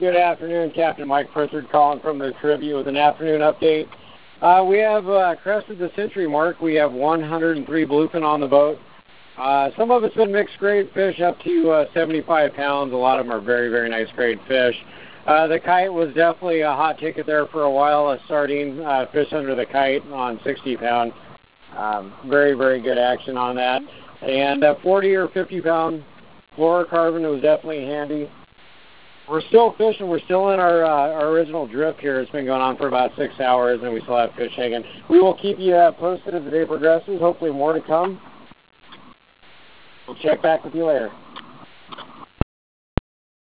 Good afternoon, Captain Mike Pritchard calling from the Tribune with an afternoon update. We have crested the century mark. We have 103 bluefin on the boat. Some of it's been mixed grade fish up to 75 pounds. A lot of them are very, very nice grade fish. The kite was definitely a hot ticket there for a while. A sardine fish under the kite on 60 pound. Very, very good action on that. And 40 or 50 pound fluorocarbon was definitely handy. We're still fishing. We're still in our original drift here. It's been going on for about 6 hours, and we still have fish hanging. We will keep you posted as the day progresses. Hopefully more to come. We'll check back with you later.